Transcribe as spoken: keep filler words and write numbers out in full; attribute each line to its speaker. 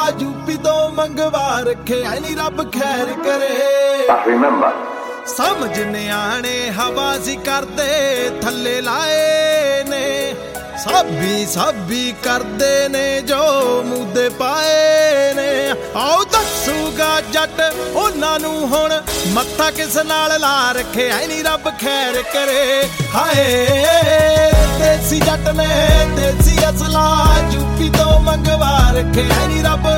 Speaker 1: UP ਤੋਂ ਮੰਗਵਾ ਰੱਖਿਆ ਨੀ ਰੱਬ ਖੈਰ ਕਰੇ। ਸਮਝ ਨਿਆਣੇ ਹਵਾ ਸੀ ਕਰਦੇ ਥੱਲੇ ਲਾਏ ਨੇ, ਸਾਬੀ ਸਾਬੀ ਕਰਦੇ ਨੇ ਜੋ ਮੁੱਦੇ ਪਾਏ ਨੇ। ਆਓ ਦੱਸੂਗਾ ਜੱਟ ਉਹਨਾਂ ਨੂੰ ਹੁਣ ਮੱਥਾ ਕਿਸ ਨਾਲ ਲਾ ਰੱਖਿਆ ਨੀ ਰੱਬ ਖੈਰ ਕਰੇ। ਹਾਏ ਦੇਸੀ ਜੱਟ ਨੇ ਦੇਸੀ ਅਸਲਾ ਯੂਪੀ ਤੋਂ ਮੰਗਵਾ ਰੱਖਿਆ ਨੀ ਰੱਬ